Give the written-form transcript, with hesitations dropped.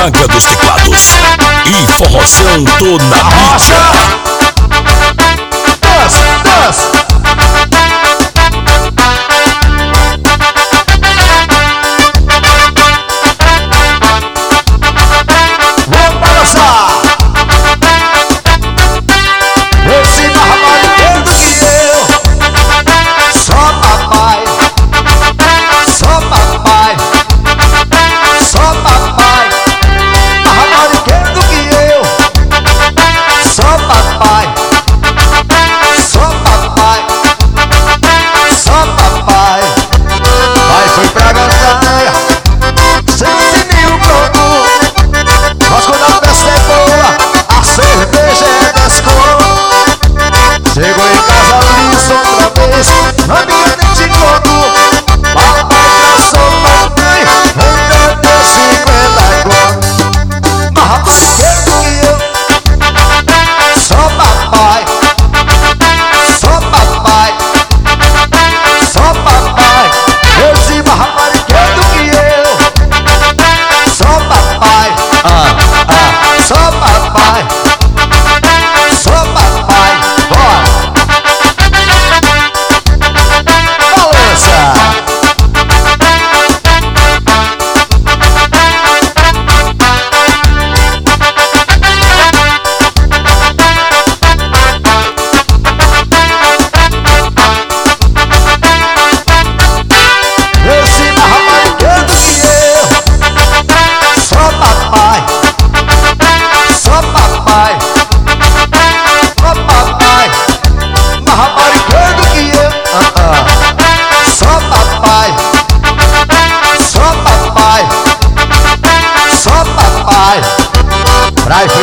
Saga dos teclados e forrozão tô na mídia. Vamos balançar. Esse mais marinheiro que eu. Só papai, só papai, só papai. Mais marinheiro que eu. Só papai, só papai, só papai. Vai foi pra gandaia, 100.000 pronto. Mas quando a festa é boa, a cerveja é desconto. Chegou em casa liso outra vez, na minha nem te conto. Papai passou papai, ainda deu 50 conto. Mas rapaz, quero que eu. Só papai, só papai, só papai. Eu disse, mas rapaz, quero que eu. Só papai, só papai, só papai. Bora! Balança! Esse mais raparigueiro que eu. Só papai, só papai, só papai. Mais raparigueiro que eu. Só papai, só papai, só papai. Pra